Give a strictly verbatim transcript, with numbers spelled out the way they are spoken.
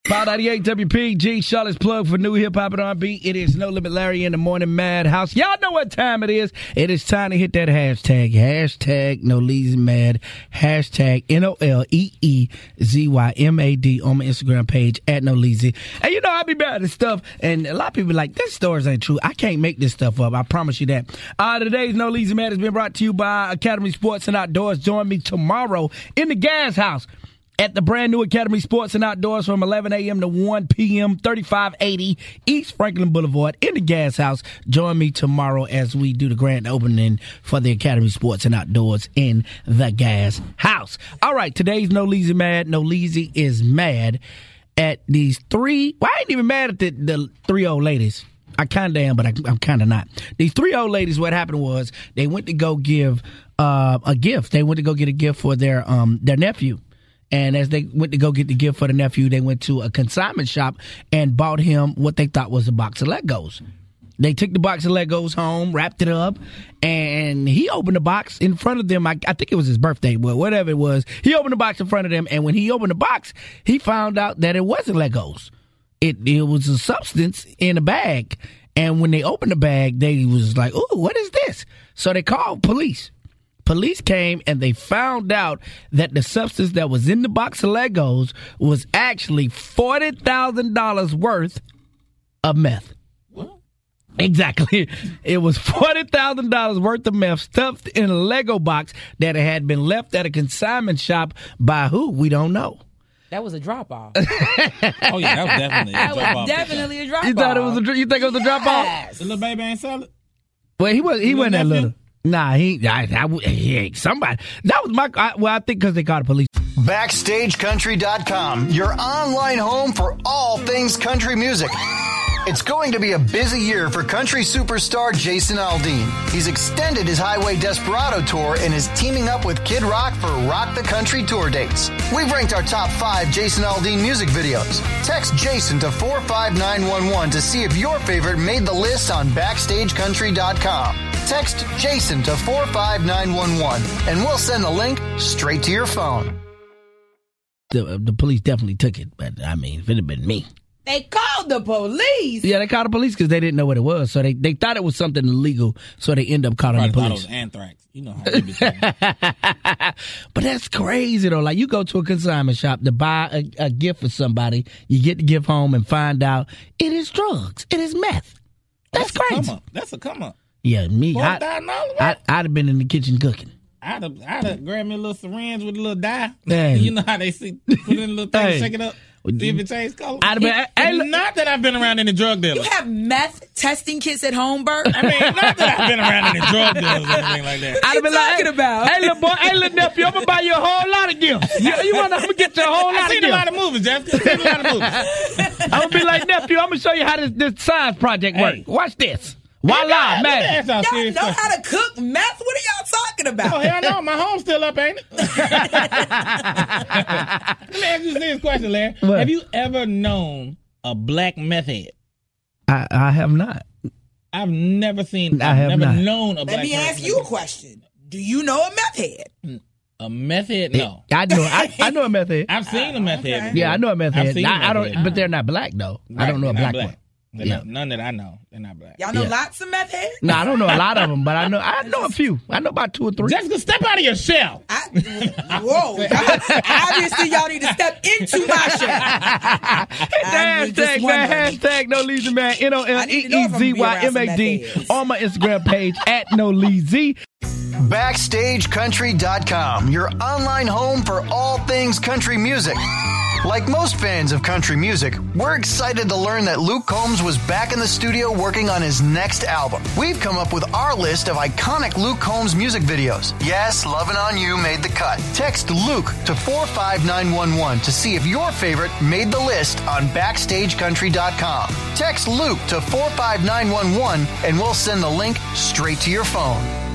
Power ninety-eight W P G, Charlotte's plug for new hip-hop and R and B. It is No Limit Larry in the Morning Madhouse. Y'all know what time it is. It is time to hit that hashtag. Hashtag No Leezy Mad. Hashtag N O L E E Z Y M A D on my Instagram page at No Leezy. And you know, I be mad at stuff, and a lot of people be like, this stories ain't true. I can't make this stuff up. I promise you that. Uh, today's No Leezy Mad has been brought to you by Academy Sports and Outdoors. Join me tomorrow in the Gas House at the brand new Academy Sports and Outdoors from eleven a.m. to one p.m., thirty-five eighty East Franklin Boulevard in the Gas House. Join me tomorrow as we do the grand opening for the Academy Sports and Outdoors in the Gas House. All right, today's No Leezy Mad. No Leezy is mad at these three. Well, I ain't even mad at the, the three old ladies. I kind of am, but I, I'm kind of not. These three old ladies, what happened was they went to go give uh, a gift. They went to go get a gift for their um, their nephew. And as they went to go get the gift for the nephew, they went to a consignment shop and bought him what they thought was a box of Legos. They took the box of Legos home, wrapped it up, and he opened the box in front of them. I, I think it was his birthday, but whatever it was. He opened the box in front of them, and when he opened the box, he found out that it wasn't Legos. It, it was a substance in a bag. And when they opened the bag, they was like, ooh, what is this? So they called police. Police came and they found out that the substance that was in the box of Legos was actually forty thousand dollars worth of meth. What? Exactly. It was forty thousand dollars worth of meth stuffed in a Lego box that had been left at a consignment shop by who? We don't know. That was a drop-off. Oh, yeah, that was definitely a that drop-off. was definitely a drop-off. You thought it was a, you think it was a drop-off? Yes. The little baby ain't sell it? Well, he was he Little wasn't that nephew? little. Nah, he, I, I, he ain't somebody. That was my, I, well, I think because they called the police. Backstage Country dot com, your online home for all things country music. It's going to be a busy year for country superstar Jason Aldean. He's extended his Highway Desperado tour and is teaming up with Kid Rock for Rock the Country tour dates. We've ranked our top five Jason Aldean music videos. Text Jason to four five nine one one to see if your favorite made the list on Backstage Country dot com. Text Jason to four five nine one one and we'll send the link straight to your phone. The, the police definitely took it, but I mean, if it had been me. They called the police. Yeah, they called the police because they didn't know what it was. So they, they thought it was something illegal, so they end up calling Probably the thought it police. was anthrax. You know how they be saying. But that's crazy, though. Like, you go to a consignment shop to buy a, a gift for somebody, you get the gift home and find out it is drugs. It is meth. That's, That's a crazy. come up. That's a come up. Yeah, me. Four I, thousand dollars. I, I'd have been in the kitchen cooking. I'd have, I'd have grabbed me a little syringe with a little dye. Hey. You know how they see, put it in a little thing, Hey. shake it up, see if it changes color. I'd have been. Hey, look, Not that I've been around any drug dealers. You have meth testing kits at home, Bert? I mean, not that I've been around any drug dealers or anything like that. I'd have been like, talking hey, about? hey, little boy, hey, little nephew, I'm gonna buy you a whole lot of gifts. You, you want? I'm gonna get you a whole lot I've of seen gifts. a lot of movies, Jeff. I've seen a lot of movies. I'm gonna be like, nephew, I'm gonna show you how this, this science project works. Hey. Watch this. Voila, Let me man. ask y'all a Y'all serious know question. how to cook meth? What are y'all talking about? Oh, hell no. My home's still up, ain't it? Let me ask you a serious question, Larry. What? Have you ever known a black meth head? I, I have not. I've never seen, I I've have never not. known a Let black me meth ask you a question. Do you know a meth head? A meth head? No. I know. I, I know a meth head. I've seen a meth head. Yeah, I know a meth I've head. seen a I, I meth don't, head. but they're not black though. I Right, don't know a they're black, not one. They're Yeah. not- none that I know. They're not black. Y'all know Yeah. lots of meth heads? No, I don't know a lot of them, but I know I know a few. I know about two or three. Jessica, step out of your shell. I, whoa. Obviously, y'all need to step into my shell. I'm just Hashtag, man, wondering. hashtag no Leezy, man. N O L I E need to know E if I'm Z gonna be Y around M some A D meth heads. on my Instagram page at no Leezy. Backstage Country dot com, your online home for all things country music. Like most fans of country music, we're excited to learn that Luke Combs was back in the studio working on his next album. We've come up with our list of iconic Luke Combs music videos. Yes, Lovin' On You made the cut. Text Luke to four five nine one one to see if your favorite made the list on Backstage Country dot com. Text Luke to four five nine one one and we'll send the link straight to your phone.